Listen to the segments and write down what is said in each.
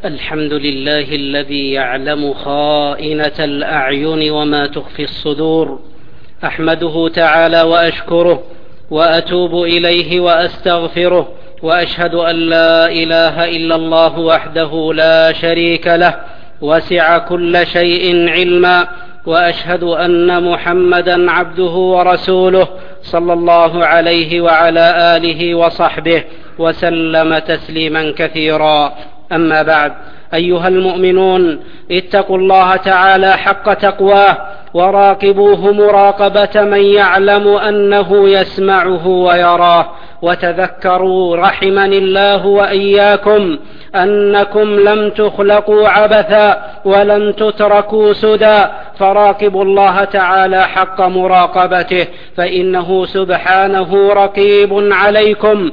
الحمد لله الذي يعلم خائنة الأعين وما تخفي الصدور. أحمده تعالى وأشكره وأتوب إليه وأستغفره، وأشهد أن لا إله إلا الله وحده لا شريك له وسع كل شيء علما، وأشهد أن محمدا عبده ورسوله صلى الله عليه وعلى آله وصحبه وسلم تسليما كثيرا. أما بعد، أيها المؤمنون، اتقوا الله تعالى حق تقواه وراقبوه مراقبة من يعلم أنه يسمعه ويراه، وتذكروا رحمني الله وإياكم أنكم لم تخلقوا عبثا ولم تتركوا سدى، فراقبوا الله تعالى حق مراقبته، فإنه سبحانه رقيب عليكم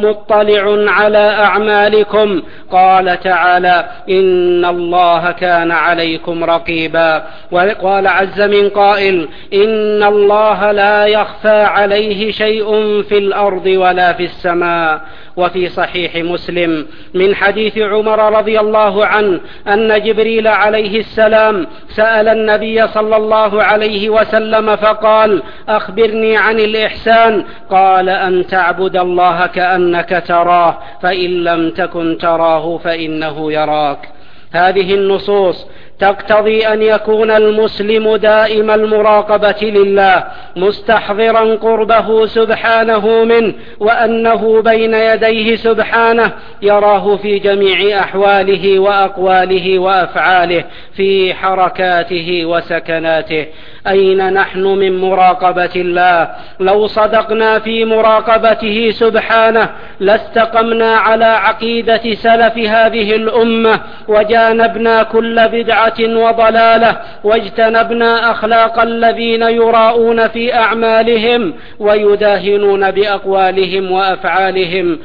ومطلع على أعمالكم. قال تعالى: إن الله كان عليكم رقيبا. وقال عز من قائل: إن الله لا يخفى عليه شيء في الأرض ولا في السماء. وفي صحيح مسلم من حديث عمر رضي الله عنه أن جبريل عليه السلام سأل النبي صلى الله عليه وسلم فقال: أخبرني عن الإحسان. قال: أن تعبد الله كأنك تراه، فإن لم تكن تراه فإنه يراك. هذه النصوص تقتضي أن يكون المسلم دائم المراقبة لله، مستحضرا قربه سبحانه منه، وأنه بين يديه سبحانه يراه في جميع أحواله وأقواله وأفعاله، في حركاته وسكناته. أين نحن من مراقبة الله؟ لو صدقنا في مراقبته سبحانه لاستقمنا على عقيدة سلف هذه الأمة، وجانبنا كل بدعة وضلالة، واجتنبنا أخلاق الذين يراءون في أعمالهم ويداهنون بأقوالهم وأفعالهم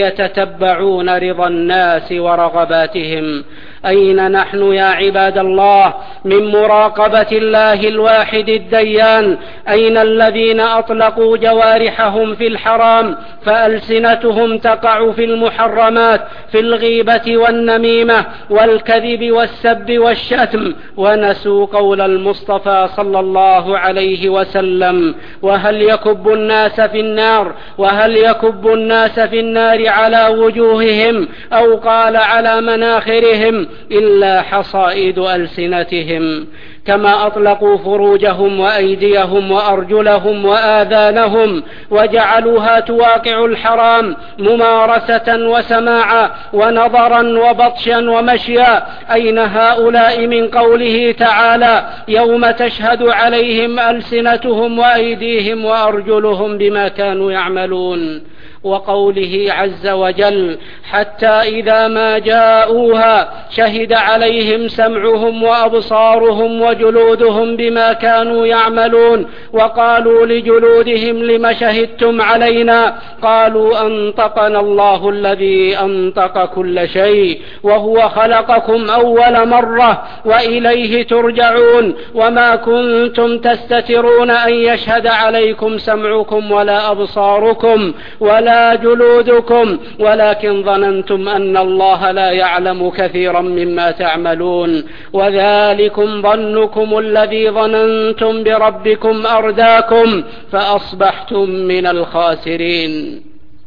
ويتتبعون رضا الناس ورغباتهم. أين نحن يا عباد الله من مراقبة الله الواحد الديان؟ أين الذين أطلقوا جوارحهم في الحرام فألسنتهم تقع في المحرمات، في الغيبة والنميمة والكذب والسب والشتم، ونسوا قول المصطفى صلى الله عليه وسلم: وهل يكب الناس في النار على وجوههم، أو قال على مناخرهم، إلا حصائد ألسنتهم. كما أطلقوا فروجهم وأيديهم وأرجلهم وآذانهم وجعلوها تواقع الحرام ممارسة وسماعا ونظرا وبطشا ومشيا. أين هؤلاء من قوله تعالى: يوم تشهد عليهم ألسنتهم وأيديهم وأرجلهم بما كانوا يعملون؟ وقوله عز وجل: حتى إذا ما جاءوها شهد عليهم سمعهم وأبصارهم وجلودهم بما كانوا يعملون، وقالوا لجلودهم: لم شهدتم علينا؟ قالوا: أنطقنا الله الذي أنطق كل شيء، وهو خلقكم أول مرة وإليه ترجعون، وما كنتم تستترون أن يشهد عليكم سمعكم ولا أبصاركم ولا جلودكم، ولكن ظننتم أن الله لا يعلم كثيرا مما تعملون، وذلكم ظنكم الذي ظننتم بربكم أرداكم فأصبحتم من الخاسرين.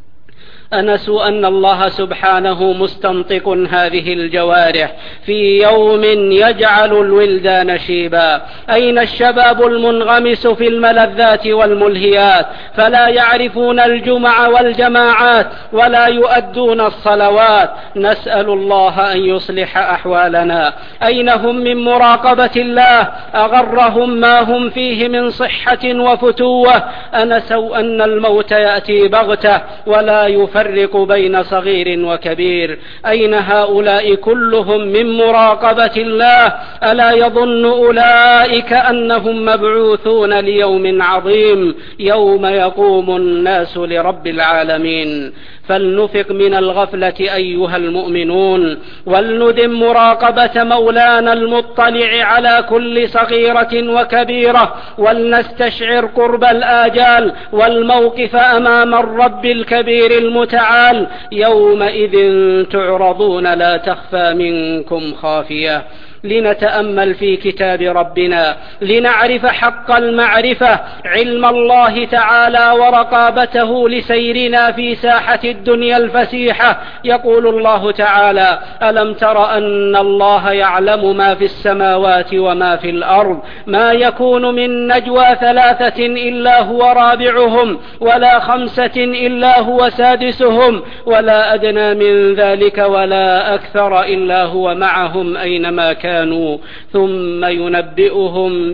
أنسوا أن الله سبحانه مستنطق هذه الجوارح في يوم يجعل الولدان شيبا. أين الشباب المنغمس في الملذات والملهيات، فلا يعرفون الجمع والجماعات ولا يؤدون الصلوات؟ نسأل الله أن يصلح أحوالنا. أين هم من مراقبة الله؟ أغرهم ما هم فيه من صحة وفتوة. أنسوا أن الموت يأتي بغتة ولا يفرق بين صغير وكبير. أين هؤلاء كلهم من مراقبة الله؟ ألا يظن أولئك أنهم مبعوثون ليوم عظيم، يوم يقوم الناس لرب العالمين؟ فلنفق من الغفلة أيها المؤمنون، ولندم مراقبة مولانا المطلع على كل صغيرة وكبيرة، ولنستشعر قرب الآجال والموقف أمام الرب الكبير المتعال المتعال يومئذ تعرضون لا تخفى منكم خافية. لنتأمل في كتاب ربنا لنعرف حق المعرفة علم الله تعالى ورقابته لسيرنا في ساحة الدنيا الفسيحة. يقول الله تعالى: ألم تر أن الله يعلم ما في السماوات وما في الأرض ما يكون من نجوى 3 إلا هو رابعهم ولا 5 إلا هو سادسهم ولا أدنى من ذلك ولا أكثر إلا هو معهم أينما كانوا ثم ينبئهم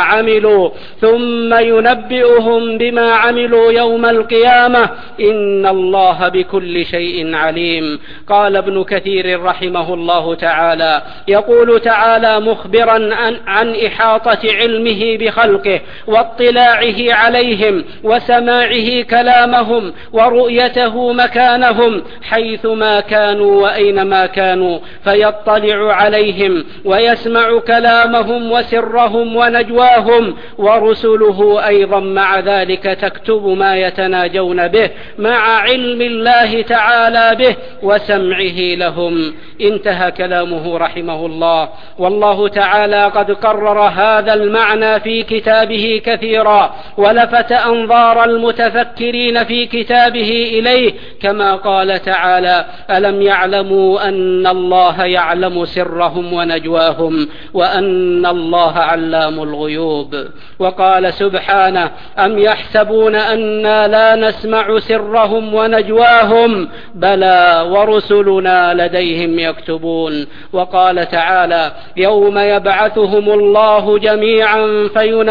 بما عملوا يوم القيامة إن الله بكل شيء عليم. قال ابن كثير رحمه الله تعالى: يقول تعالى مخبرا عن إحاطة علمه بخلقه واطلاعه عليهم وسماعه كلامهم ورؤيته مكانهم حيثما كانوا وأينما كانوا، فيطلع عليهم ويسمع كلامهم وسرهم ونجواهم، ورسله أيضا مع ذلك تكتب ما يتناجون به مع علم الله تعالى به وسمعه لهم. انتهى كلامه رحمه الله. والله تعالى قد قرر هذا المعنى في كتابه كثيرا ولفت أنظار المتفكرين في كتابه إليه، كما قال تعالى: ألم يعلموا أن الله يعلم سرهم ونجواهم وأن الله علام الغيوب. وقال سبحانه: أم يحسبون أنا لا نسمع سرهم ونجواهم بلى ورسلنا لديهم يكتبون. وقال تعالى: يوم يبعثهم الله جميعا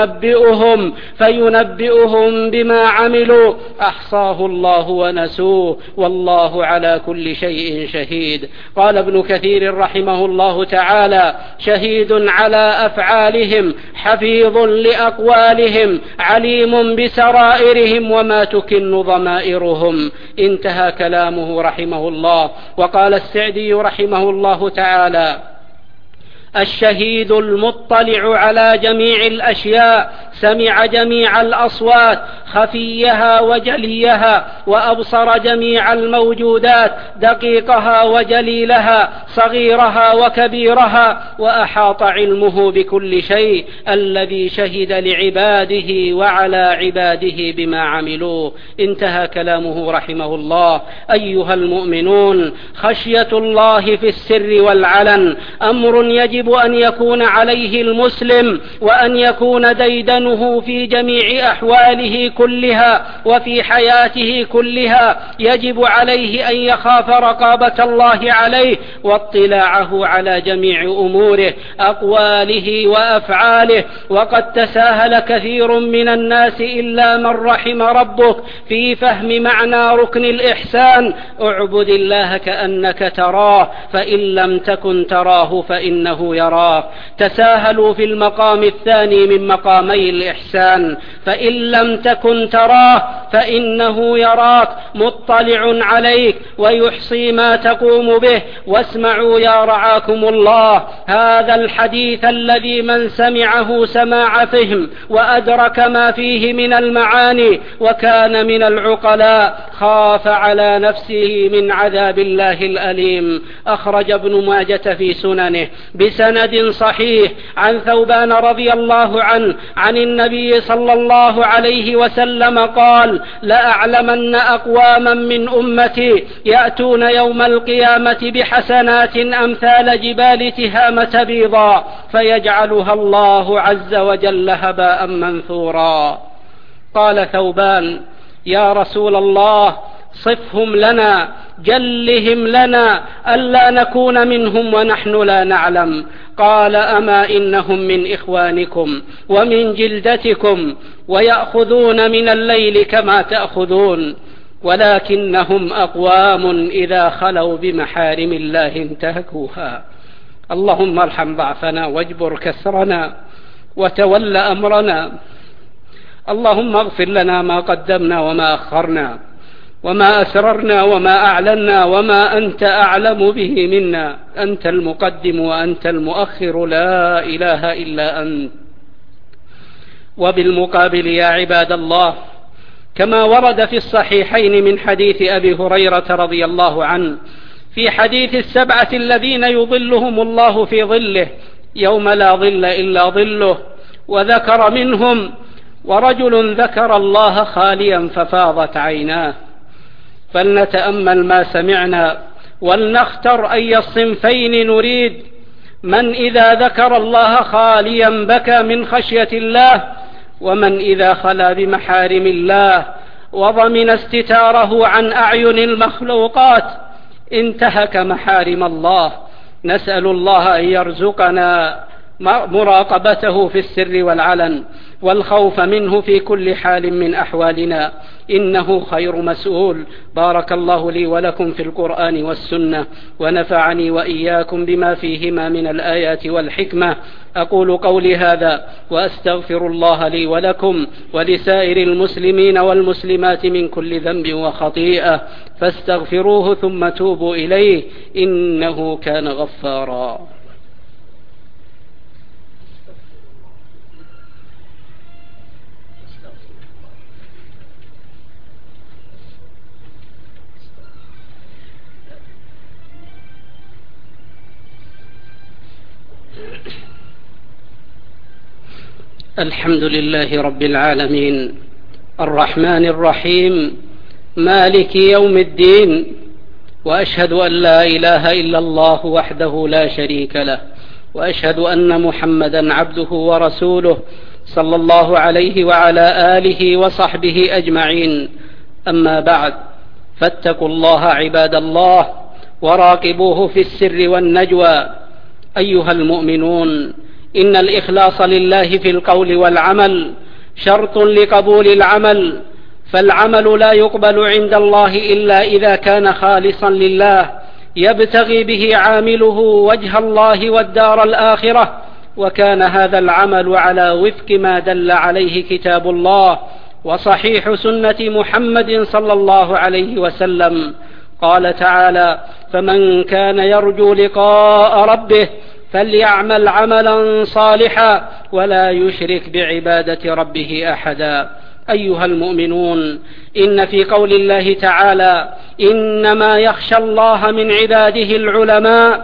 فينبئهم بما عملوا أحصاه الله ونسوه والله على كل شيء شهيد. قال ابن كثير رحمه الله تعالى: شهيد على أفعالهم حفيظ لأقوالهم عليم بسرائرهم وما تكن ضمائرهم. انتهى كلامه رحمه الله. وقال السعدي رحمه الله تعالى: الشهيد المطلع على جميع الأشياء سمع جميع الأصوات خفيها وجليها وأبصر جميع الموجودات دقيقها وجليلها صغيرها وكبيرها وأحاط علمه بكل شيء الذي شهد لعباده وعلى عباده بما عملوه. انتهى كلامه رحمه الله. أيها المؤمنون، خشية الله في السر والعلن أمر يجب أن يكون عليه المسلم وأن يكون ديدنه في جميع أحواله كلها وفي حياته كلها. يجب عليه أن يخاف رقابة الله عليه واطلاعه على جميع أموره أقواله وأفعاله. وقد تساهل كثير من الناس إلا من رحم ربك في فهم معنى ركن الإحسان: اعبد الله كأنك تراه فإن لم تكن تراه فإنه يراك. تساهلوا في المقام الثاني من مقامي الإحسان: فإن لم تكن تراه فإنه يراك مطلع عليك ويحصي ما تقوم به. واسمعوا يا رعاكم الله هذا الحديث الذي من سمعه سماع فهم وأدرك ما فيه من المعاني وكان من العقلاء خاف على نفسه من عذاب الله الأليم. أخرج ابن ماجة في سننه بسند صحيح عن ثوبان رضي الله عنه عن النبي صلى الله عليه وسلم قال: لأعلمن أقواما من أمتي يأتون يوم القيامة بحسنات أمثال جبال تهامة بيضاء فيجعلها الله عز وجل هباء منثورا. قال ثوبان: يا رسول الله صفهم لنا جلهم لنا ألا نكون منهم ونحن لا نعلم. قال: أما إنهم من إخوانكم ومن جلدتكم ويأخذون من الليل كما تأخذون ولكنهم أقوام إذا خلوا بمحارم الله انتهكوها. اللهم ارحم ضعفنا واجبر كسرنا وتول أمرنا. اللهم اغفر لنا ما قدمنا وما أخرنا وما أسررنا وما أعلنا وما أنت أعلم به منا. أنت المقدم وأنت المؤخر لا إله إلا أنت. وبالمقابل يا عباد الله، كما ورد في الصحيحين من حديث أبي هريرة رضي الله عنه في حديث 7 الذين يظلهم الله في ظله يوم لا ظل إلا ظله، وذكر منهم: ورجل ذكر الله خاليا ففاضت عيناه. فلنتأمل ما سمعنا ولنختر أي الصنفين نريد: من إذا ذكر الله خاليا بكى من خشية الله، ومن إذا خلا بمحارم الله وضمن استتاره عن أعين المخلوقات انتهك محارم الله. نسأل الله أن يرزقنا مراقبته في السر والعلن، والخوف منه في كل حال من أحوالنا، إنه خير مسؤول. بارك الله لي ولكم في القرآن والسنة، ونفعني وإياكم بما فيهما من الآيات والحكمة. أقول قولي هذا وأستغفر الله لي ولكم ولسائر المسلمين والمسلمات من كل ذنب وخطيئة، فاستغفروه ثم توبوا إليه، إنه كان غفارا. الحمد لله رب العالمين، الرحمن الرحيم، مالك يوم الدين، وأشهد أن لا إله إلا الله وحده لا شريك له، وأشهد أن محمدا عبده ورسوله صلى الله عليه وعلى آله وصحبه أجمعين. أما بعد، فاتقوا الله عباد الله، وراقبوه في السر والنجوى. أيها المؤمنون، إن الإخلاص لله في القول والعمل شرط لقبول العمل، فالعمل لا يقبل عند الله إلا إذا كان خالصا لله يبتغي به عامله وجه الله والدار الآخرة، وكان هذا العمل على وفق ما دل عليه كتاب الله وصحيح سنة محمد صلى الله عليه وسلم. قال تعالى: فمن كان يرجو لقاء ربه فليعمل عملا صالحا ولا يشرك بعبادة ربه أحدا. أيها المؤمنون، إن في قول الله تعالى: إنما يخشى الله من عباده العلماء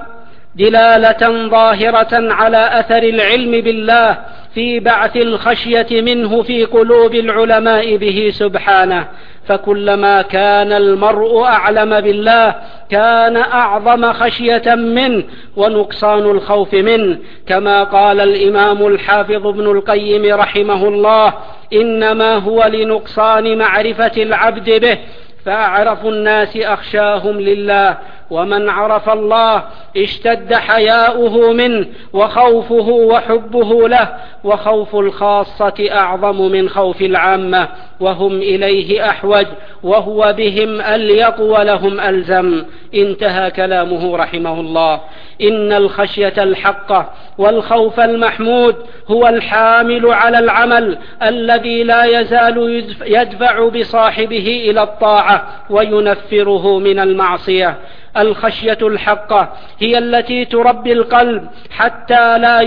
دلالة ظاهرة على أثر العلم بالله في بعث الخشية منه في قلوب العلماء به سبحانه، فكلما كان المرء أعلم بالله كان أعظم خشية منه ونقصان الخوف منه، كما قال الإمام الحافظ ابن القيم رحمه الله: إنما هو لنقصان معرفة العبد به، فأعرف الناس أخشاهم لله، ومن عرف الله اشتد حياؤه منه وخوفه وحبه له، وخوف الخاصة أعظم من خوف العامة، وهم إليه أحوج، وهو بهم أليق ولهم ألزم. انتهى كلامه رحمه الله. إن الخشية الحقة والخوف المحمود هو الحامل على العمل الذي لا يزال يدفع بصاحبه إلى الطاعة وينفره من المعصية. الخشية الحقة هي التي تربي القلب حتى لا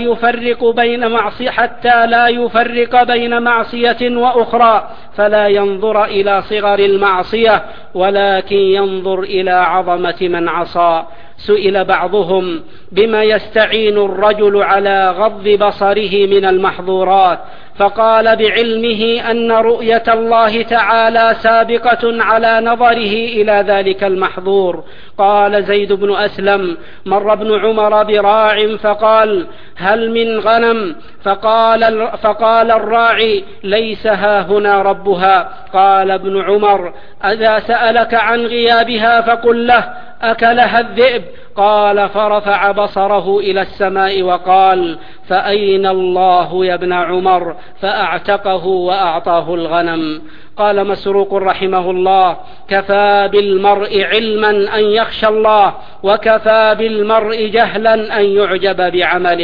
يفرق بين معصية وأخرى، فلا ينظر إلى صغر المعصية ولكن ينظر إلى عظمة من عصى. سئل بعضهم: بما يستعين الرجل على غض بصره من المحظورات؟ فقال: بعلمه أن رؤية الله تعالى سابقة على نظره إلى ذلك المحظور. قال زيد بن أسلم: مر ابن عمر براع فقال: هل من غنم؟ فقال الراعي: ليس ها هنا ربها. قال ابن عمر: إذا سألك عن غيابها فقل له: أكلها الذئب. قال: فرفع بصره إلى السماء وقال: فأين الله يا ابن عمر؟ فأعتقه وأعطاه الغنم. قال مسروق رحمه الله: كفى بالمرء علما أن يخشى الله، وكفى بالمرء جهلا أن يعجب بعمله.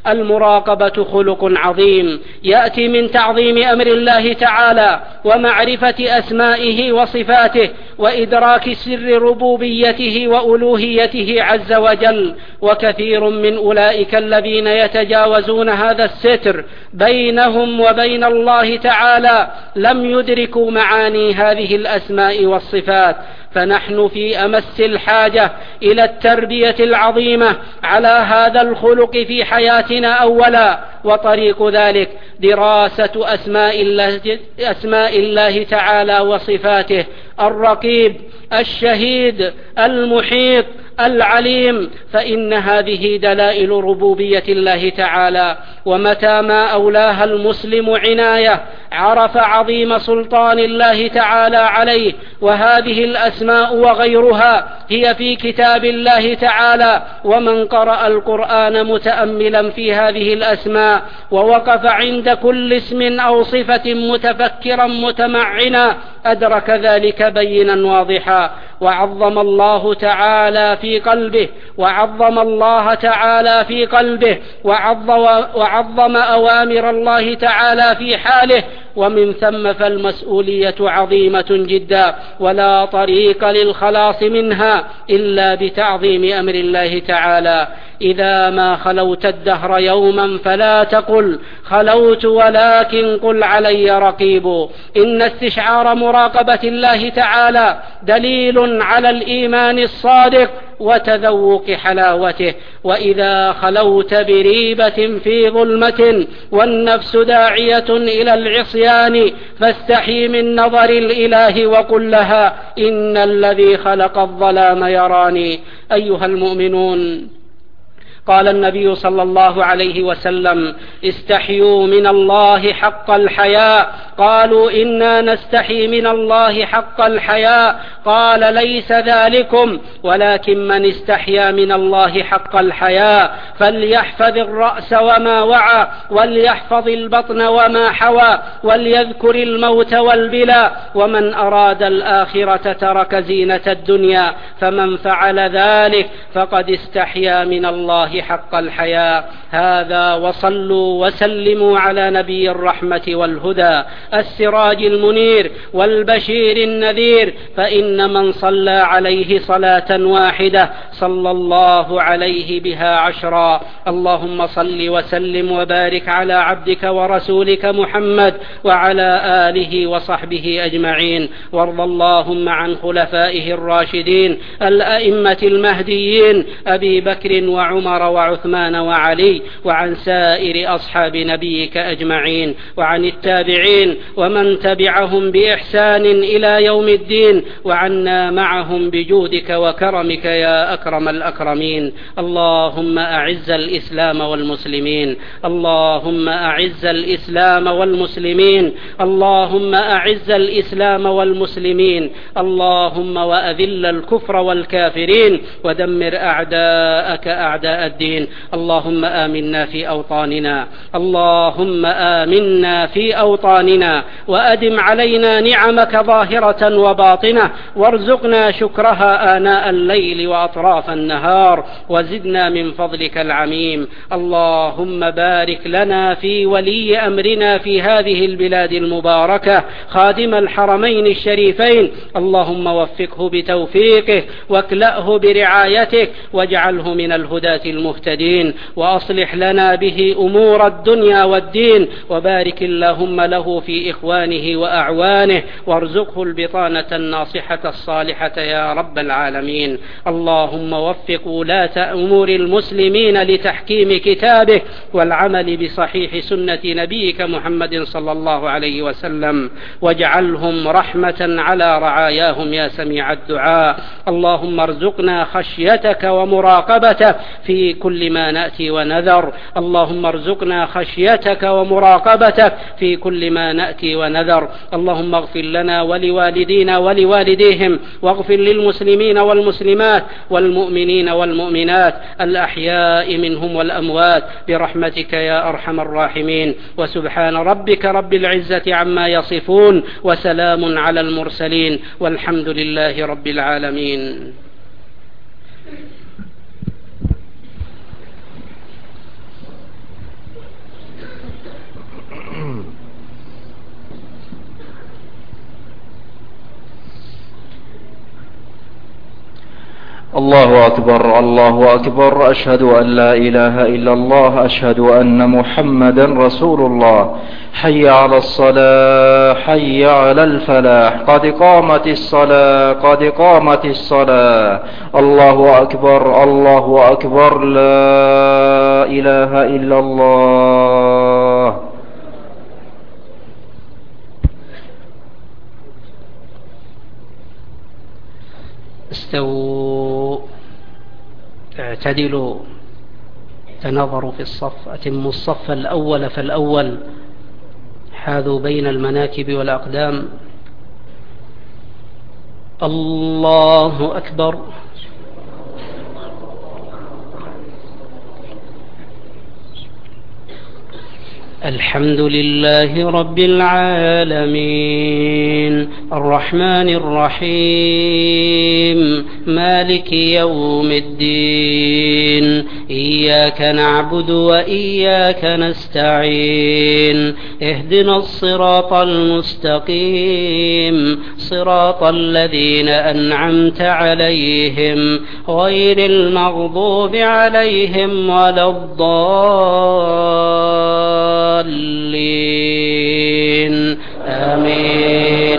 المراقبة خلق عظيم يأتي من تعظيم أمر الله تعالى ومعرفة أسمائه وصفاته وإدراك سر ربوبيته وألوهيته عز وجل. وكثير من أولئك الذين يتجاوزون هذا الستر بينهم وبين الله تعالى لم يدركوا معاني هذه الأسماء والصفات، فنحن في أمس الحاجة إلى التربية العظيمة على هذا الخلق في حياتنا أولا، وطريق ذلك دراسة أسماء الله تعالى وصفاته: الرقيب، الشهيد، المحيط، العليم، فإن هذه دلائل ربوبية الله تعالى. ومتى ما أولاها المسلم عناية عرف عظيم سلطان الله تعالى عليه. وهذه الأسماء وغيرها هي في كتاب الله تعالى، ومن قرأ القرآن متأملا في هذه الأسماء ووقف عند كل اسم أو صفة متفكرا متمعنا أدرك ذلك بينا واضحا، وعظم الله تعالى في قلبه وعظم أوامر الله تعالى في حاله. ومن ثم فالمسؤولية عظيمة جدا، ولا طريق للخلاص منها إلا بتعظيم أمر الله تعالى. إذا ما خلوت الدهر يوما فلا تقل خلوت، ولكن قل علي رقيب. إن استشعار مراقبة الله تعالى دليل على الإيمان الصادق وتذوق حلاوته. وإذا خلوت بريبة في ظلمة والنفس داعية إلى العصيان فاستحي من نظر الإله وقل لها إن الذي خلق الظلام يراني. أيها المؤمنون، قال النبي صلى الله عليه وسلم: استحيوا من الله حق الحياء. قالوا: إنا نستحي من الله حق الحياء. قال: ليس ذلكم، ولكن من استحيا من الله حق الحياء فليحفظ الرأس وما وعى، وليحفظ البطن وما حوى، وليذكر الموت والبلى. ومن أراد الآخرة ترك زينة الدنيا، فمن فعل ذلك فقد استحيا من الله حق الحياء. هذا، وصلوا وسلموا على نبي الرحمة والهدى السراج المنير والبشير النذير، فإن من صلى عليه صلاة واحدة صلى الله عليه بها 10. اللهم صل وسلم وبارك على عبدك ورسولك محمد وعلى آله وصحبه أجمعين. وارض اللهم عن خلفائه الراشدين الأئمة المهديين أبي بكر وعمر وعثمان وعلي، وعن سائر أصحاب نبيك أجمعين، وعن التابعين ومن تبعهم بإحسان إلى يوم الدين، وعنا معهم بجودك وكرمك يا أكرم الأكرمين. اللهم أعز الإسلام والمسلمين، اللهم أعز الإسلام والمسلمين، اللهم أعز الإسلام والمسلمين، اللهم وأذل الكفر والكافرين، ودمر أعداءك أعداء الدين. اللهم آمنا في أوطاننا، اللهم آمنا في أوطاننا، وأدم علينا نعمك ظاهرة وباطنة، وارزقنا شكرها آناء الليل وأطراف النهار، وزدنا من فضلك العميم. اللهم بارك لنا في ولي أمرنا في هذه البلاد المباركة خادم الحرمين الشريفين، اللهم وفقه بتوفيقه واكلأه برعايتك، واجعله من الهداة المهتدين، وأصلح لنا به أمور الدنيا والدين، وبارك اللهم له في إخوانه وأعوانه، وارزقه البطانة الناصحة الصالحة يا رب العالمين. اللهم وفق ولاة أمور المسلمين لتحكيم كتابه والعمل بصحيح سنة نبيك محمد صلى الله عليه وسلم، واجعلهم رحمة على رعاياهم يا سميع الدعاء. اللهم ارزقنا خشيتك ومراقبتك في كل ما نأتي ونذر، اللهم ارزقنا خشيتك ومراقبتك في كل ما نأتي ونذر. اللهم اغفر لنا ولوالدينا ولوالديهم، واغفر للمسلمين والمسلمات والمؤمنين والمؤمنات الأحياء منهم والأموات برحمتك يا أرحم الراحمين. وسبحان ربك رب العزة عما يصفون، وسلام على المرسلين، والحمد لله رب العالمين. الله أكبر الله أكبر. أشهد أن لا إله إلا الله. أشهد أن محمدا رسول الله. حي على الصلاة حي على الفلاح. قد قامت الصلاة قد قامت الصلاة. الله أكبر الله أكبر. لا إله إلا الله. استووا اعتدلوا تنظروا في الصف. أتموا الصف الأول فالأول. حاذوا بين المناكب والأقدام. الله أكبر. الحمد لله رب العالمين الرحمن الرحيم مالك يوم الدين إياك نعبد وإياك نستعين اهدنا الصراط المستقيم صراط الذين أنعمت عليهم غير المغضوب عليهم ولا الضالين آمين.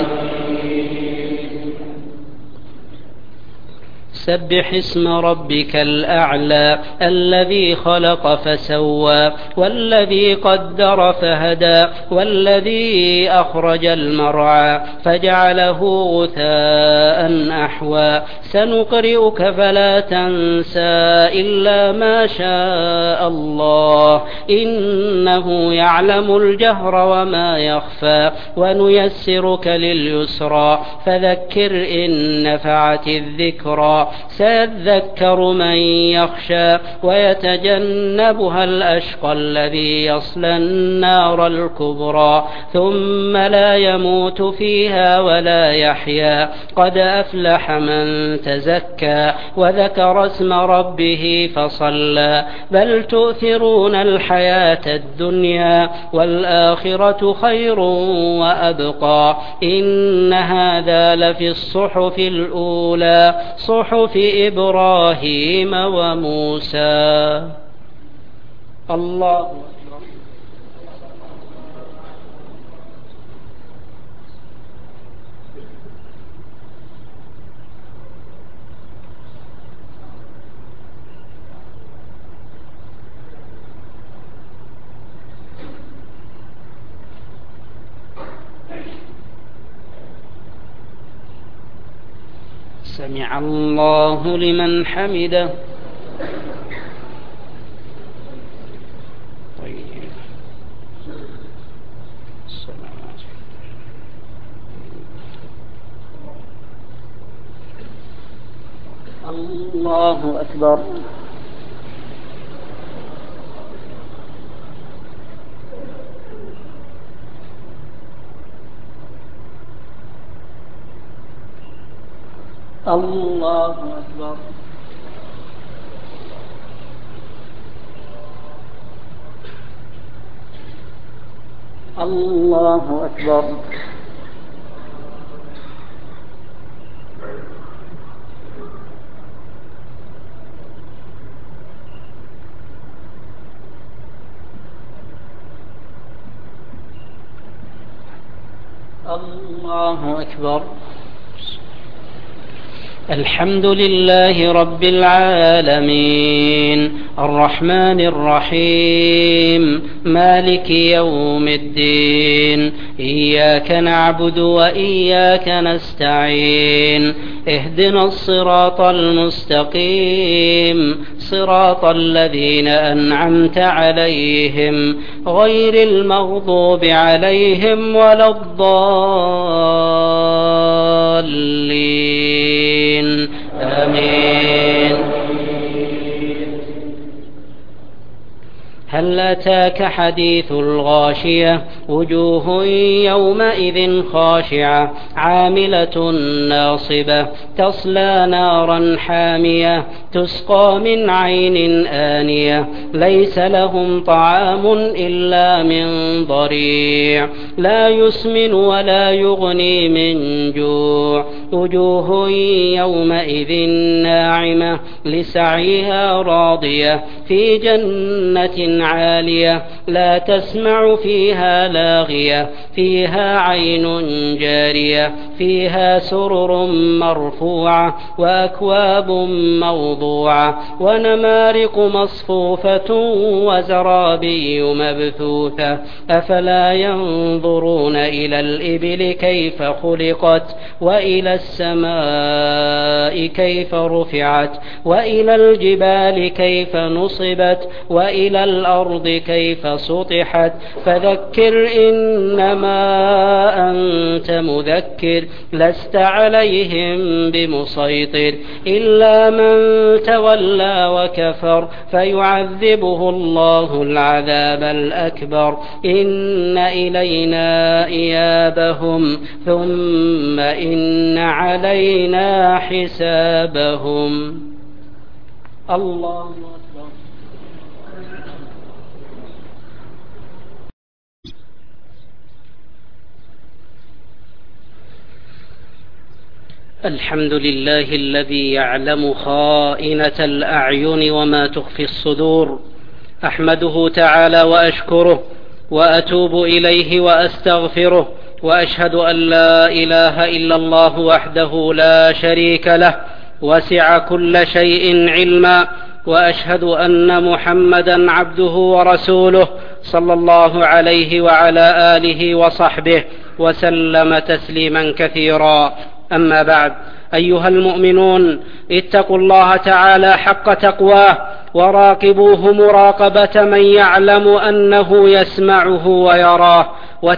سبح اسم ربك الأعلى الذي خلق فسوى والذي قدر فهدى والذي أخرج المرعى فجعله غثاء أحوى سنقرئك فلا تنسى إلا ما شاء الله إنه يعلم الجهر وما يخفى ونيسرك لليسرى فذكر إن نفعت الذكرى سيذكر من يخشى ويتجنبها الأشقى الذي يصلى النار الكبرى ثم لا يموت فيها ولا يحيا قد أفلح من تزكى وذكر اسم ربه فصلى بل تؤثرون الحياة الدنيا والآخرة خير وأبقى إن هذا لفي الصحف الأولى صحف إبراهيم وموسى. الله سمع الله لمن حمده. طيب. الله أكبر. الله أكبر. الله أكبر. الله أكبر. الحمد لله رب العالمين الرحمن الرحيم مالك يوم الدين إياك نعبد وإياك نستعين اهدنا الصراط المستقيم صراط الذين أنعمت عليهم غير المغضوب عليهم ولا الضالين آمين. هل أتاك حديث الغاشية وجوه يومئذ خاشعة عاملة ناصبة تصلى نارا حامية تسقى من عين آنية ليس لهم طعام إلا من ضريع لا يسمن ولا يغني من جوع وجوه يومئذ ناعمة لسعيها راضية في جنة عالية لا تسمع فيها لاغية فيها عين جارية فيها سرر مرفوعة وأكواب موضوعة ونمارق مصفوفة وزرابي مبثوثة أفلا ينظرون إلى الإبل كيف خلقت وإلى السماء كيف رفعت وإلى الجبال كيف نصبت وإلى الأرض كيف سطحت فذكر إنما أنت مذكر لست عليهم بمسيطر إلا من تولى وكفر فيعذبه الله العذاب الأكبر إن إلينا إيابهم ثم إن علينا حسابهم. الله أكبر. الحمد لله الذي يعلم خائنة الأعين وما تخفي الصدور. أحمده تعالى وأشكره وأتوب إليه وأستغفره وأشهد أن لا إله إلا الله وحده لا شريك له وسع كل شيء علما وأشهد أن محمدا عبده ورسوله صلى الله عليه وعلى آله وصحبه وسلم تسليما كثيرا. أما بعد، أيها المؤمنون، اتقوا الله تعالى حق تقواه وراقبوه مراقبة من يعلم أنه يسمعه ويراه،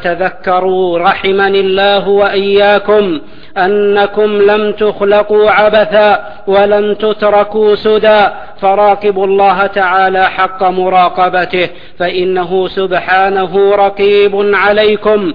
وتذكروا رحمني الله وإياكم أنكم لم تخلقوا عبثا ولم تتركوا سدى، فراقبوا الله تعالى حق مراقبته، فإنه سبحانه رقيب عليكم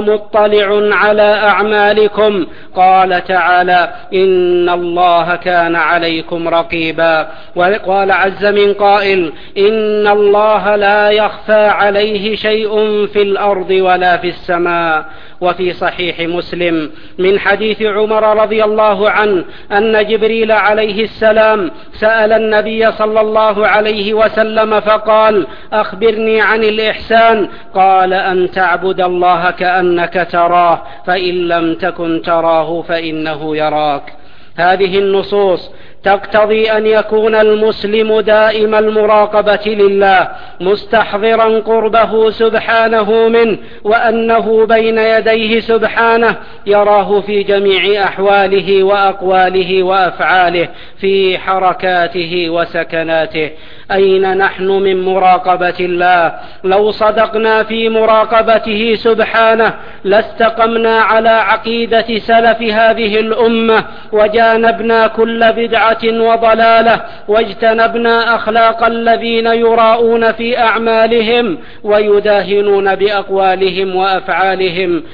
ومطلع على أعمالكم. قال تعالى: إن الله كان عليكم رقيبا. وقال عز من قائل: إن الله لا يخفى عليه شيء في الأرض ولا في السماء. وفي صحيح مسلم من حديث عمر رضي الله عنه أن جبريل عليه السلام سأل النبي صلى الله عليه وسلم فقال: أخبرني عن الإحسان. قال: أن تعبد الله كأنك تراه، فإن لم تكن تراه فإنه يراك. هذه النصوص تقتضي أن يكون المسلم دائم المراقبة لله، مستحضرا قربه سبحانه منه، وأنه بين يديه سبحانه يراه في جميع أحواله وأقواله وأفعاله، في حركاته وسكناته. أين نحن من مراقبة الله؟ لو صدقنا في مراقبته سبحانه لاستقمنا على عقيدة سلف هذه الأمة، وجانبنا كل بدعة وضلالة، واجتنبنا أخلاق الذين يراءون في أعمالهم ويداهنون بأقوالهم وأفعالهم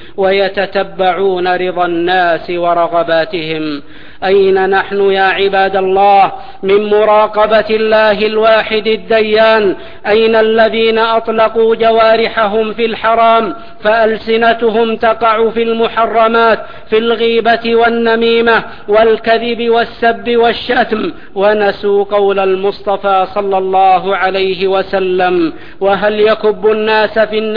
ويتتبعون رضا الناس ورغباتهم. أين نحن يا عباد الله من مراقبة الله الواحد الديان؟ أين الذين أطلقوا جوارحهم في الحرام فألسنتهم تقع في المحرمات، في الغيبة والنميمة والكذب والسب والشتم، ونسوا قول المصطفى صلى الله عليه وسلم: وهل يكب الناس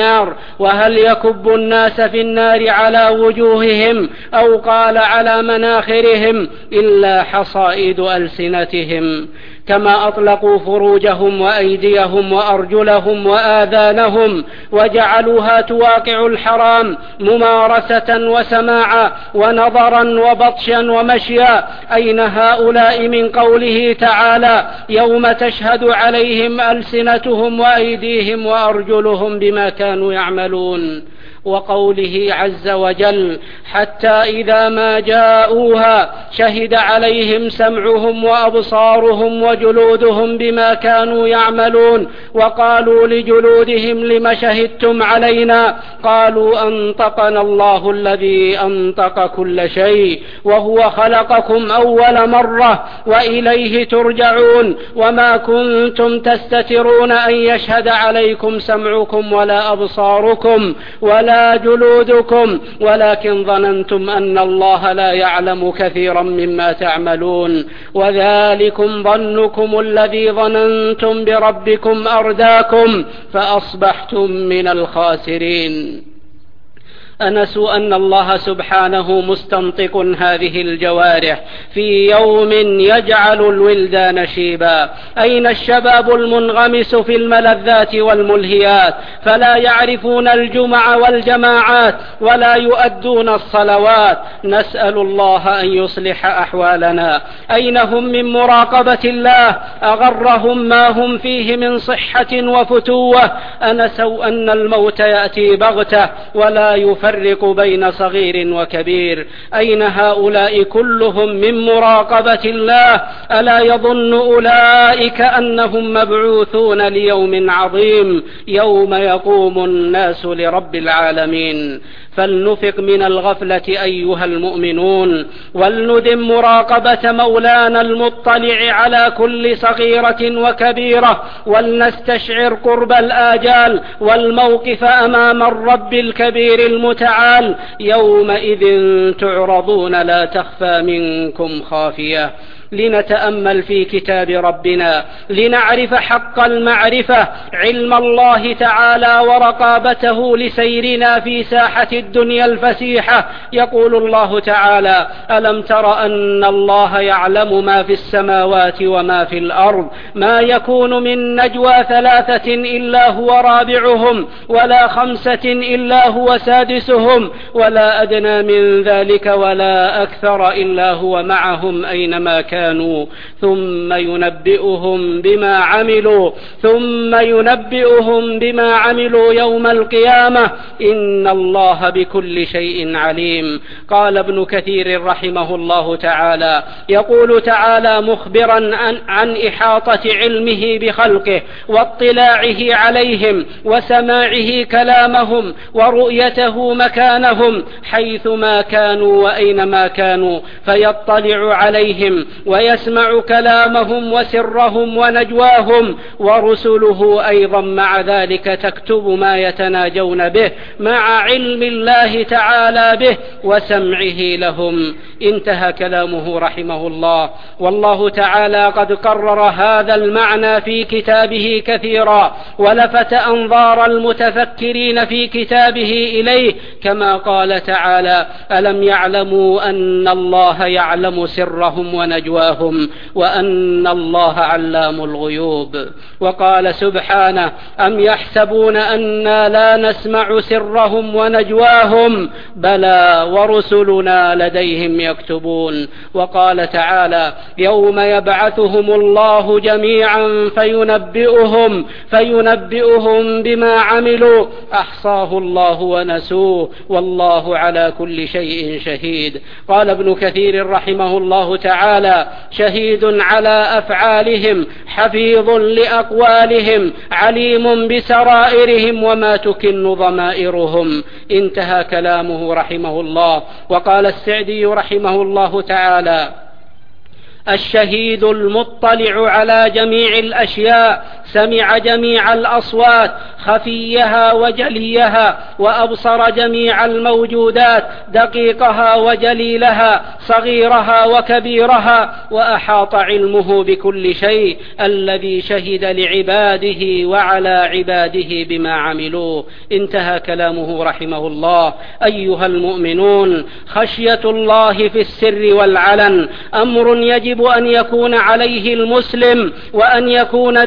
في النار على وجوههم، أو قال على مناخرهم، إلا حصائد ألسنتهم. كما أطلقوا فروجهم وأيديهم وأرجلهم وآذانهم وجعلوها تواقع الحرام ممارسة وسماعا ونظرا وبطشا ومشيا. أين هؤلاء من قوله تعالى: يوم تشهد عليهم ألسنتهم وأيديهم وأرجلهم بما كانوا يعملون؟ وقوله عز وجل: حتى إذا ما جاءوها شهد عليهم سمعهم وأبصارهم وجلودهم بما كانوا يعملون وقالوا لجلودهم لم شهدتم علينا قالوا أنطقنا الله الذي أنطق كل شيء وهو خلقكم أول مرة وإليه ترجعون وما كنتم تستترون أن يشهد عليكم سمعكم ولا أبصاركم ولا جلودكم ولكن ظننتم أن الله لا يعلم كثيرا مما تعملون وذلكم ظنكم الذي ظننتم بربكم أرداكم فأصبحتم من الخاسرين. أنسوا أن الله سبحانه مستنطق هذه الجوارح في يوم يجعل الولدان شيبا. أين الشباب المنغمس في الملذات والملهيات فلا يعرفون الجمع والجماعات ولا يؤدون الصلوات؟ نسأل الله أن يصلح أحوالنا. أين هم من مراقبة الله؟ أغرهم ما هم فيه من صحة وفتوة. أنسوا أن الموت يأتي بغتة ولا يفرق بين صغير وكبير. أين هؤلاء كلهم من مراقبة الله؟ ألا يظن أولئك أنهم مبعوثون ليوم عظيم يوم يقوم الناس لرب العالمين؟ فلنفق من الغفلة أيها المؤمنون ولندم مراقبة مولانا المطلع على كل صغيرة وكبيرة ولنستشعر قرب الآجال والموقف أمام الرب الكبير المتعال يومئذ تعرضون لا تخفى منكم خافية. لنتأمل في كتاب ربنا لنعرف حق المعرفة علم الله تعالى ورقابته لسيرنا في ساحة الدنيا الفسيحة. يقول الله تعالى: ألم تر أن الله يعلم ما في السماوات وما في الأرض ما يكون من نجوى 3 إلا هو رابعهم ولا 5 إلا هو سادسهم ولا أدنى من ذلك ولا أكثر إلا هو معهم أينما كانوا ثم ينبئهم بما عملوا يوم القيامة إن الله بكل شيء عليم. قال ابن كثير رحمه الله تعالى: يقول تعالى مخبرا عن إحاطة علمه بخلقه واطلاعه عليهم وسماعه كلامهم ورؤيته مكانهم حيثما كانوا وأينما كانوا فيطلع عليهم ويسمع كلامهم وسرهم ونجواهم ورسله أيضا مع ذلك تكتب ما يتناجون به مع علم الله تعالى به وسمعه لهم. انتهى كلامه رحمه الله. والله تعالى قد قرر هذا المعنى في كتابه كثيرا ولفت أنظار المتفكرين في كتابه إليه كما قال تعالى: ألم يعلموا أن الله يعلم سرهم ونجواهم وأن الله علام الغيوب. وقال سبحانه: أم يحسبون أنا لا نسمع سرهم ونجواهم بلى ورسلنا لديهم يكتبون. وقال تعالى: يوم يبعثهم الله جميعا فينبئهم بما عملوا أحصاه الله ونسوه والله على كل شيء شهيد. قال ابن كثير رحمه الله تعالى: شهيد على أفعالهم حفيظ لأقوالهم عليم بسرائرهم وما تكن ضمائرهم. انتهى كلامه رحمه الله. وقال السعدي رحمه الله تعالى: الشهيد المطلع على جميع الأشياء سمع جميع الأصوات خفيها وجليها وأبصر جميع الموجودات دقيقها وجليلها صغيرها وكبيرها وأحاط علمه بكل شيء الذي شهد لعباده وعلى عباده بما عملوه. انتهى كلامه رحمه الله. أيها المؤمنون، خشية الله في السر والعلن أمر يجب أن يكون عليه المسلم وأن يكون ديدنا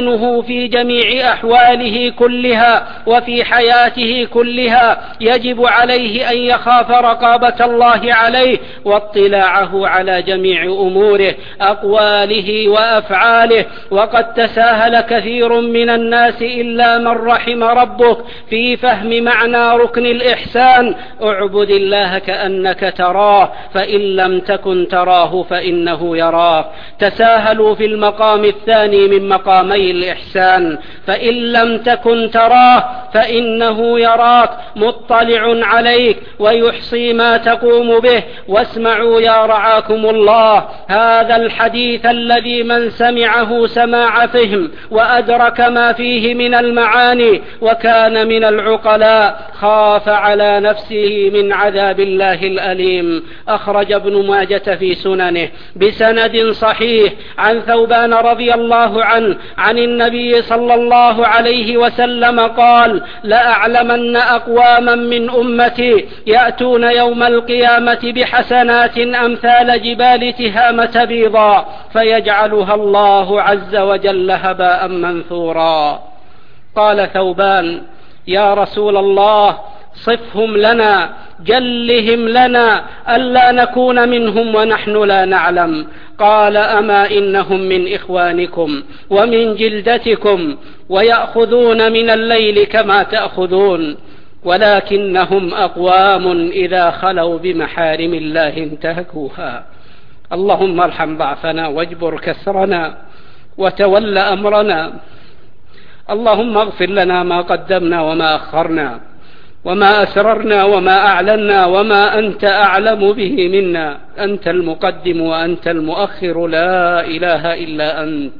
إنسانه في جميع أحواله كلها وفي حياته كلها يجب عليه أن يخاف رقابة الله عليه واطلاعه على جميع أموره أقواله وأفعاله. وقد تساهل كثير من الناس إلا من رحم ربك في فهم معنى ركن الإحسان: اعبد الله كأنك تراه فإن لم تكن تراه فإنه يراك. تساهلوا في المقام الثاني من مقامي الإحسان: فإن لم تكن تراه فإنه يراك، مطلع عليك ويحصي ما تقوم به. واسمعوا يا رعاكم الله هذا الحديث الذي من سمعه سماع فهم وأدرك ما فيه من المعاني وكان من العقلاء خاف على نفسه من عذاب الله الأليم. أخرج ابن ماجة في سننه بسند صحيح عن ثوبان رضي الله عنه عن النبي صلى الله عليه وسلم قال: لأعلمن أقواما من أمتي يأتون يوم القيامة بحسنات أمثال جبال تهامة بيضاء فيجعلها الله عز وجل هباء منثورا. قال ثوبان: يا رسول الله صفهم لنا، جلهم لنا ألا نكون منهم ونحن لا نعلم. قال: أما إنهم من إخوانكم ومن جلدتكم ويأخذون من الليل كما تأخذون، ولكنهم أقوام إذا خلوا بمحارم الله انتهكوها. اللهم ارحم ضعفنا واجبر كسرنا وتول أمرنا. اللهم اغفر لنا ما قدمنا وما أخرنا وما أسررنا وما أعلنا وما أنت أعلم به منا. أنت المقدم وأنت المؤخر، لا إله إلا أنت.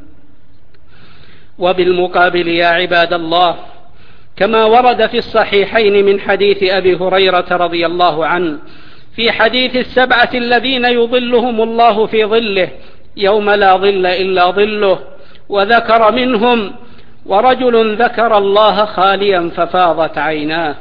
وبالمقابل يا عباد الله، كما ورد في الصحيحين من حديث أبي هريرة رضي الله عنه في حديث السبعة الذين يظلهم الله في ظله يوم لا ظل إلا ظله، وذكر منهم: ورجل ذكر الله خاليا ففاضت عيناه.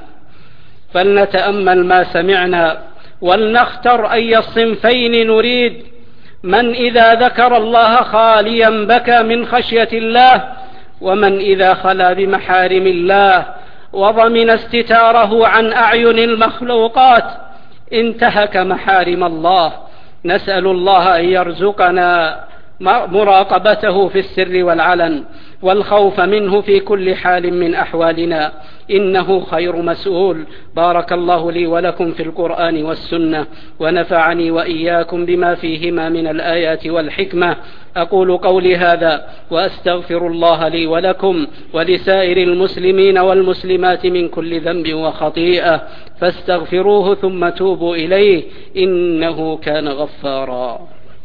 فلنتأمل ما سمعنا ولنختر أي الصنفين نريد: من إذا ذكر الله خاليا بكى من خشية الله، ومن إذا خلا بمحارم الله وضمن استتاره عن أعين المخلوقات انتهك محارم الله. نسأل الله أن يرزقنا مراقبته في السر والعلن والخوف منه في كل حال من أحوالنا، إنه خير مسؤول. بارك الله لي ولكم في القرآن والسنة، ونفعني وإياكم بما فيهما من الآيات والحكمة. أقول قولي هذا وأستغفر الله لي ولكم ولسائر المسلمين والمسلمات من كل ذنب وخطيئة، فاستغفروه ثم توبوا إليه إنه كان غفارا.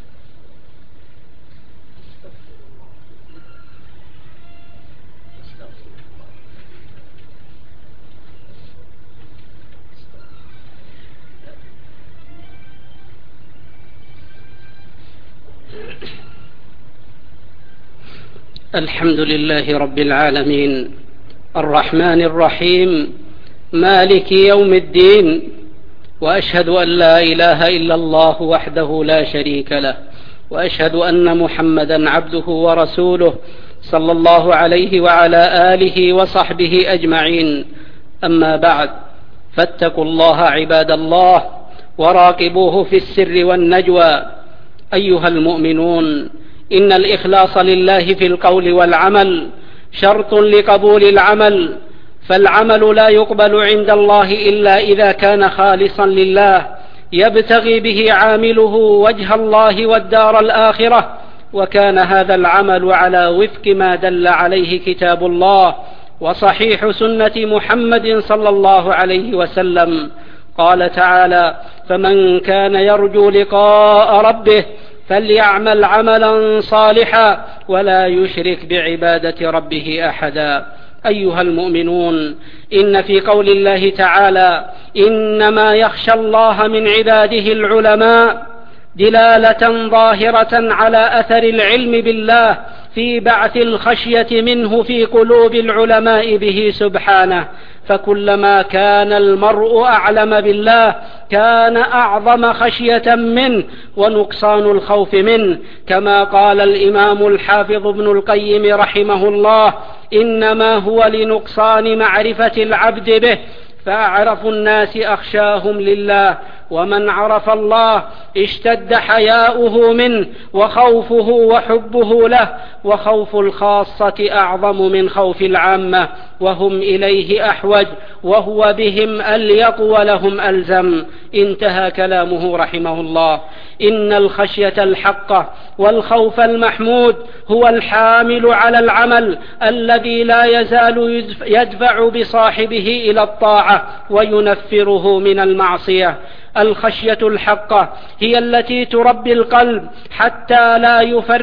الحمد لله رب العالمين، الرحمن الرحيم، مالك يوم الدين، وأشهد أن لا إله إلا الله وحده لا شريك له، وأشهد أن محمدا عبده ورسوله صلى الله عليه وعلى آله وصحبه أجمعين. أما بعد، فاتقوا الله عباد الله وراقبوه في السر والنجوى. أيها المؤمنون، إن الإخلاص لله في القول والعمل شرط لقبول العمل، فالعمل لا يقبل عند الله إلا إذا كان خالصا لله يبتغي به عامله وجه الله والدار الآخرة، وكان هذا العمل على وفق ما دل عليه كتاب الله وصحيح سنة محمد صلى الله عليه وسلم. قال تعالى: فمن كان يرجو لقاء ربه فليعمل عملا صالحا ولا يشرك بعبادة ربه أحدا. أيها المؤمنون، إن في قول الله تعالى: إنما يخشى الله من عباده العلماء دلالة ظاهرة على أثر العلم بالله في بعث الخشية منه في قلوب العلماء به سبحانه. فكلما كان المرء أعلم بالله كان أعظم خشية منه ونقصان الخوف منه، كما قال الإمام الحافظ ابن القيم رحمه الله: إنما هو لنقصان معرفة العبد به، فأعرف الناس أخشاهم لله، ومن عرف الله اشتد حياؤه منه وخوفه وحبه له، وخوف الخاصة أعظم من خوف العامة، وهم إليه أحوج، وهو بهم أليق ولهم ألزم. انتهى كلامه رحمه الله. إن الخشية الحقة والخوف المحمود هو الحامل على العمل الذي لا يزال يدفع بصاحبه إلى الطاعة وينفره من المعصية. الخشية الحقة هي التي تربي القلب حتى لا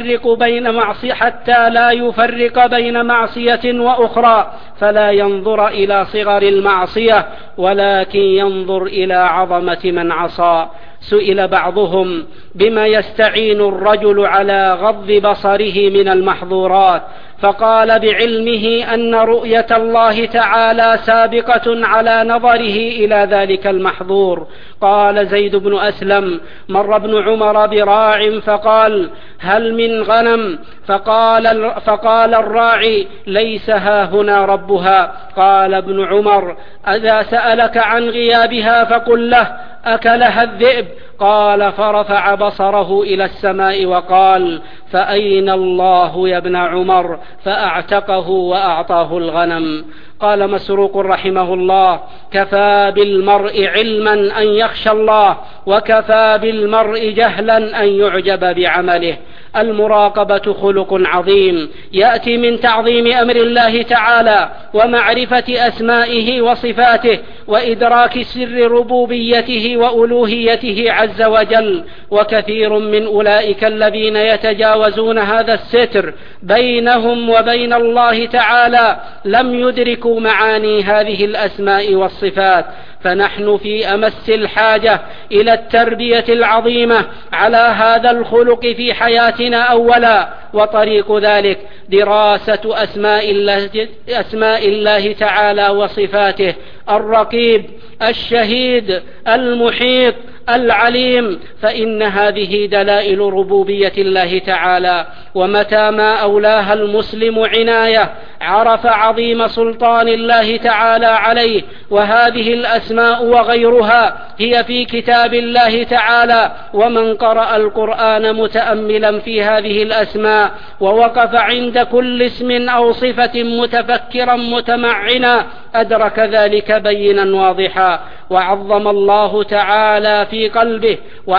يفرق بين معصية وأخرى، فلا ينظر إلى صغر المعصية ولكن ينظر إلى عظمة من عصى. سئل بعضهم: بما يستعين الرجل على غض بصره من المحظورات؟ فقال: بعلمه أن رؤية الله تعالى سابقة على نظره إلى ذلك المحظور. قال زيد بن أسلم: مر ابن عمر براع فقال: هل من غنم؟ فقال الراعي: ليس ها هنا ربها. قال ابن عمر: إذا سألك عن غيابها فقل له: أكلها الذئب. قال: فرفع بصره إلى السماء وقال: فأين الله يا ابن عمر؟ فأعتقه وأعطاه الغنم. قال مسروق رحمه الله: كفى بالمرء علما أن يخشى الله، وكفى بالمرء جهلا أن يعجب بعمله. المراقبة خلق عظيم يأتي من تعظيم أمر الله تعالى ومعرفة أسمائه وصفاته وإدراك سر ربوبيته وألوهيته عز وجل. وكثير من أولئك الذين يتجاوزون هذا الستر بينهم وبين الله تعالى لم يدركوا معاني هذه الأسماء والصفات، فنحن في أمس الحاجة إلى التربية العظيمة على هذا الخلق في حياتنا أولا، وطريق ذلك دراسة أسماء الله تعالى وصفاته: الرقيب، الشهيد، المحيط، العليم، فإن هذه دلائل ربوبية الله تعالى. ومتى ما أولاها المسلم عناية عرف عظيم سلطان الله تعالى عليه. وهذه الأسماء وغيرها هي في كتاب الله تعالى، ومن قرأ القرآن متأملا في هذه الأسماء ووقف عند كل اسم أو صفة متفكرا متمعنا أدرك ذلك بينا واضحا. وعظم الله تعالى في قلبه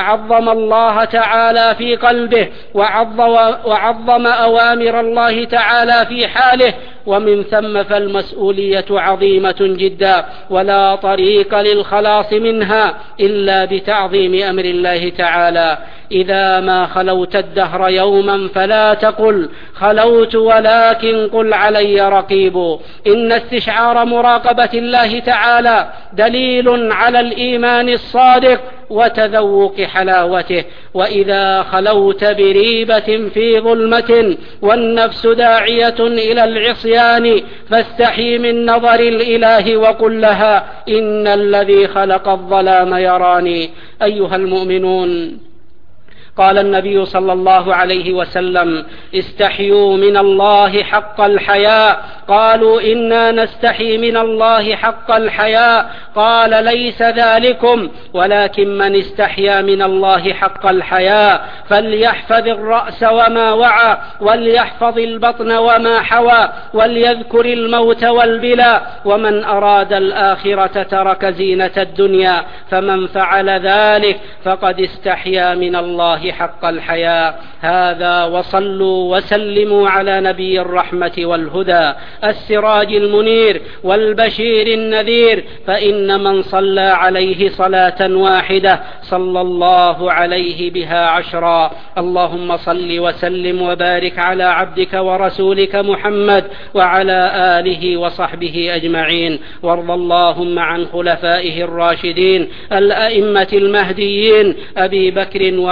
وعظم أوامر الله تعالى في حاله، ومن ثم فالمسؤولية عظيمة جدا، ولا طريق للخلاص منها إلا بتعظيم أمر الله تعالى. إذا ما خلوت الدهر يوما فلا تقل خلوت، ولكن قل علي رقيب. إن استشعار مراقبة الله تعالى دليل على الإيمان الصادق وتذوق حلاوته. وإذا خلوت بريبة في ظلمة والنفس داعية إلى العصيان فاستحي من نظر الإله وقل لها: إن الذي خلق الظلام يراني. أيها المؤمنون، قال النبي صلى الله عليه وسلم: استحيوا من الله حق الحياء. قالوا: إنا نستحي من الله حق الحياء. قال: ليس ذلكم، ولكن من استحيا من الله حق الحياء فليحفظ الرأس وما وعى، وليحفظ البطن وما حوى، وليذكر الموت والبلى. ومن أراد الآخرة ترك زينة الدنيا، فمن فعل ذلك فقد استحيا من الله حق الحياء. هذا، وصلوا وسلموا على نبي الرحمة والهدى السراج المنير والبشير النذير، فإن من صلى عليه صلاة واحدة صلى الله عليه بها 10. اللهم صل وسلم وبارك على عبدك ورسولك محمد وعلى آله وصحبه أجمعين. وارض اللهم عن خلفائه الراشدين الأئمة المهديين أبي بكر وعمر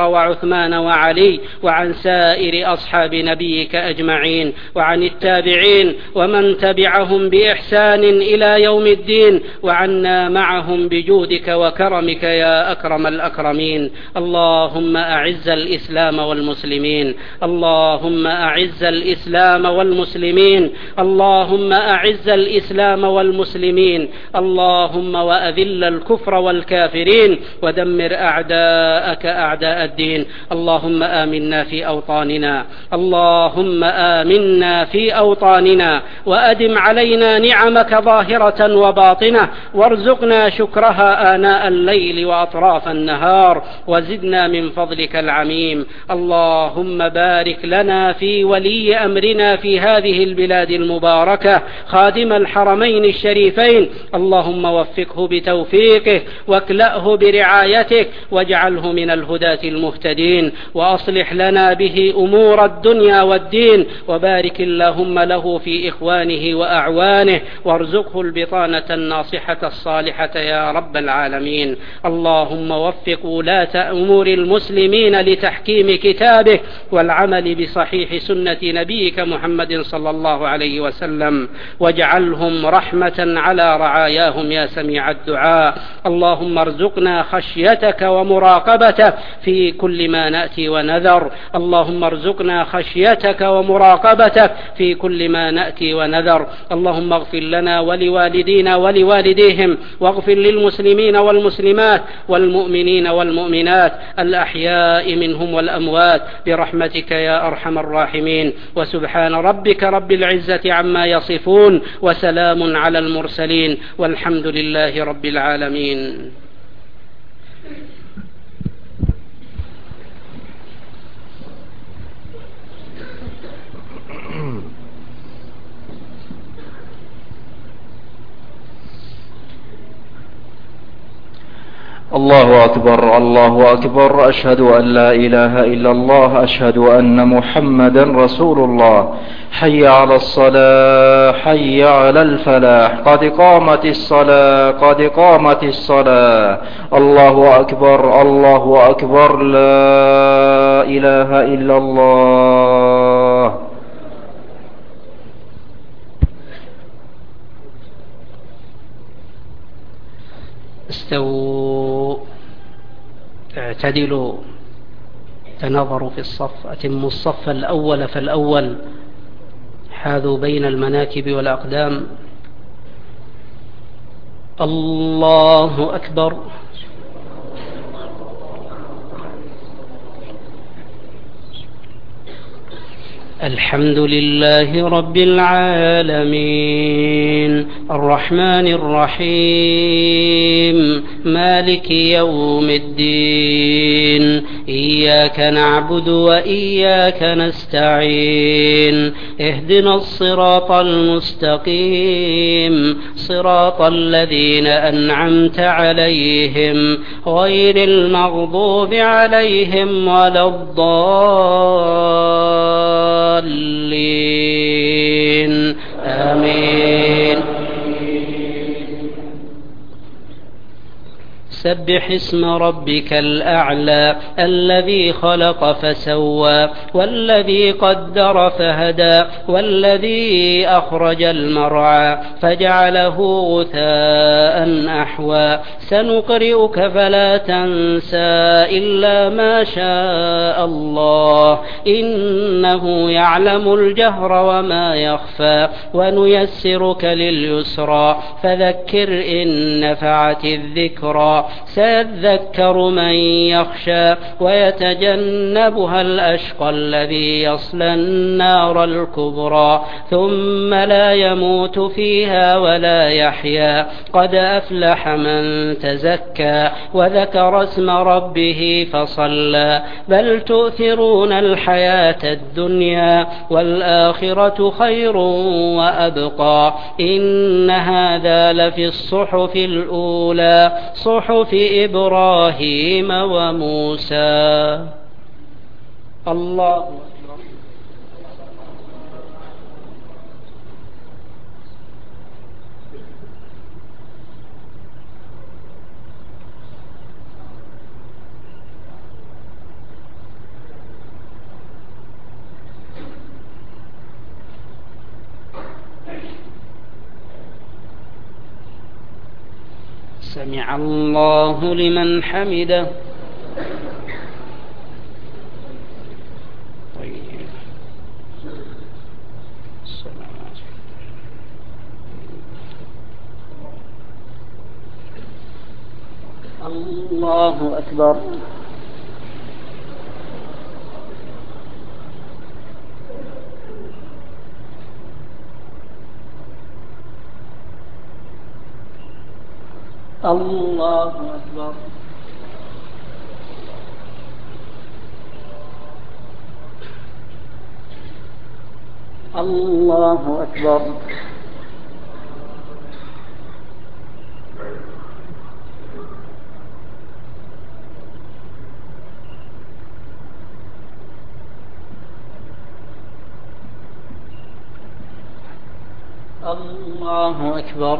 وعثمان وعلي وعن سائر أصحاب نبيك أجمعين وعن التابعين ومن تبعهم بإحسان إلى يوم الدين وعنا معهم بجودك وكرمك يا أكرم الأكرمين. اللهم أعز الإسلام والمسلمين، اللهم أعز الإسلام والمسلمين، اللهم أعز الإسلام والمسلمين، اللهم وأذل الكفر والكافرين ودمر أعداءك أعداء الدين. اللهم آمنا في أوطاننا، اللهم آمنا في أوطاننا وأدم علينا نعمك ظاهرة وباطنة وارزقنا شكرها آناء الليل وأطراف النهار وزدنا من فضلك العميم. اللهم بارك لنا في ولي أمرنا في هذه البلاد المباركة خادم الحرمين الشريفين، اللهم وفقه بتوفيقه واكلأه برعايتك واجعله من الهداة المهتدين، وأصلح لنا به أمور الدنيا والدين، وبارك اللهم له في إخوانه وأعوانه وارزقه البطانة الناصحة الصالحة يا رب العالمين. اللهم وفق ولاة أمور المسلمين لتحكيم كتابه والعمل بصحيح سنة نبيك محمد صلى الله عليه وسلم، واجعلهم رحمة على رعاياهم يا سميع الدعاء. اللهم ارزقنا خشيتك ومراقبتك في كل ما نأتي ونذر، اللهم ارزقنا خشيتك ومراقبتك في كل ما نأتي ونذر. اللهم اغفر لنا ولوالدينا ولوالديهم، واغفر للمسلمين والمسلمات والمؤمنين والمؤمنات الأحياء منهم والأموات برحمتك يا أرحم الراحمين. وسبحان ربك رب العزة عما يصفون وسلام على المرسلين والحمد لله رب العالمين. الله أكبر الله أكبر، أشهد أن لا إله إلا الله، أشهد أن محمدا رسول الله. حي على الصلاة حي على الفلاح، قد قامت الصلاة قد قامت الصلاة. الله أكبر الله أكبر، لا إله إلا الله. استووا، اعتدلوا، تنظروا في الصف، أتموا الصف الأول فالأول، حاذوا بين المناكب والأقدام. الله أكبر. الحمد لله رب العالمين، الرحمن الرحيم، مالك يوم الدين، إياك نعبد وإياك نستعين، اهدنا الصراط المستقيم، صراط الذين أنعمت عليهم غير المغضوب عليهم ولا الضالين، آمين. سبح اسم ربك الأعلى الذي خلق فسوى والذي قدر فهدى والذي أخرج المرعى فجعله غثاء أحوى. سنقرئك فلا تنسى إلا ما شاء الله، إنه يعلم الجهر وما يخفى، ونيسرك لليسرى فذكر إن نفعت الذكرى. سيذكر من يخشى ويتجنبها الأشقى الذي يصلى النار الكبرى ثم لا يموت فيها ولا يحيا. قد أفلح من تزكى وذكر اسم ربه فصلى. بل تؤثرون الحياة الدنيا والآخرة خير وأبقى. إن هذا لفي الصحف الأولى، صحف إبراهيم وموسى. الله سمع الله لمن حمده. الله أكبر. الله أكبر. الله أكبر. الله أكبر.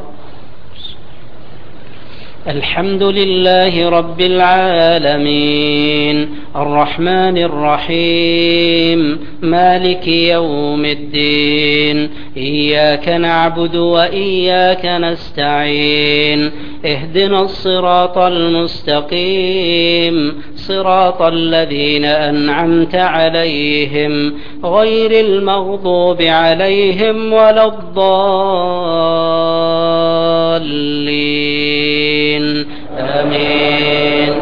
الحمد لله رب العالمين الرحمن الرحيم مالك يوم الدين إياك نعبد وإياك نستعين اهدنا الصراط المستقيم صراط الذين أنعمت عليهم غير المغضوب عليهم ولا الضالين آمين.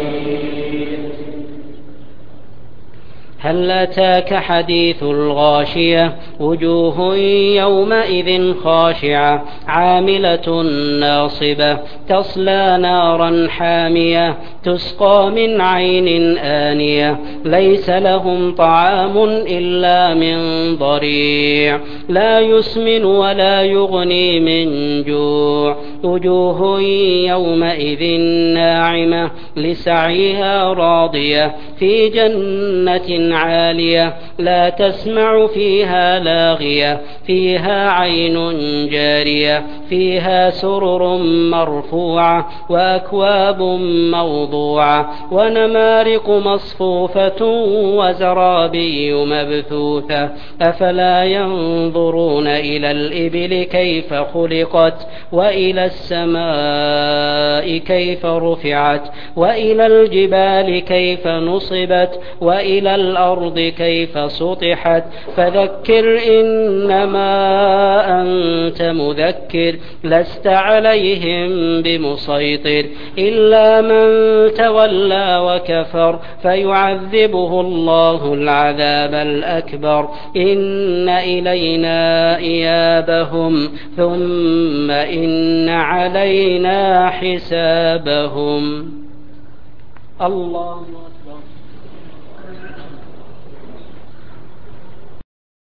هل أتاك حديث الغاشية وجوه يومئذ خاشعة عاملة ناصبة تصلى نارا حامية تسقى من عين آنية ليس لهم طعام إلا من ضريع لا يسمن ولا يغني من جوع وجوه يومئذ ناعمة لسعيها راضية في جنة عالية لا تسمع فيها لاغية فيها عين جارية فيها سرر مرفوعة وأكواب موضوعة ونمارق مصفوفة وزرابي مبثوثة أفلا ينظرون إلى الإبل كيف خلقت وإلى السماء كيف رفعت وإلى الجبال كيف نصبت وإلى الأرض كيف سطحت فذكر إنما أنت مذكر لست عليهم بمسيطر إلا من تولى وكفر فيعذبه الله العذاب الأكبر إن إلينا إيابهم ثم إن علينا حسابهم. الله